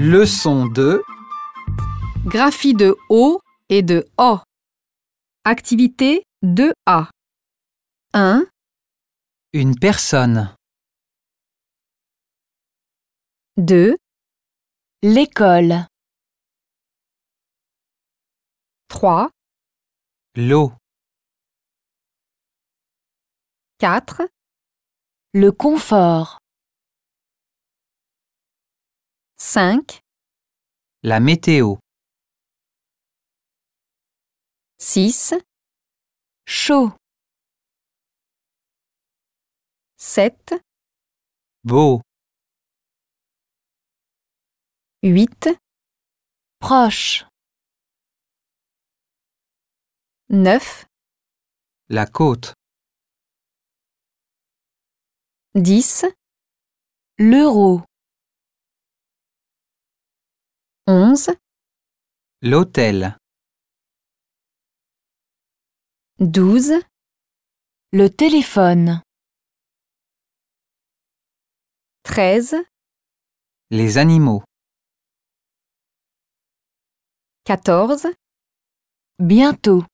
Leçon 2. Graphie de O et de O. Activité 2A. 1, Une personne. 2, L'école. 3, L'eau. 4, Le confort. 5, La météo. 6, Chaud. 7, Beau. 8, Proche. 9, La côte. 10, L'euro. 11, L'hôtel. 12, Le téléphone. 13, Les animaux. 14, Bientôt.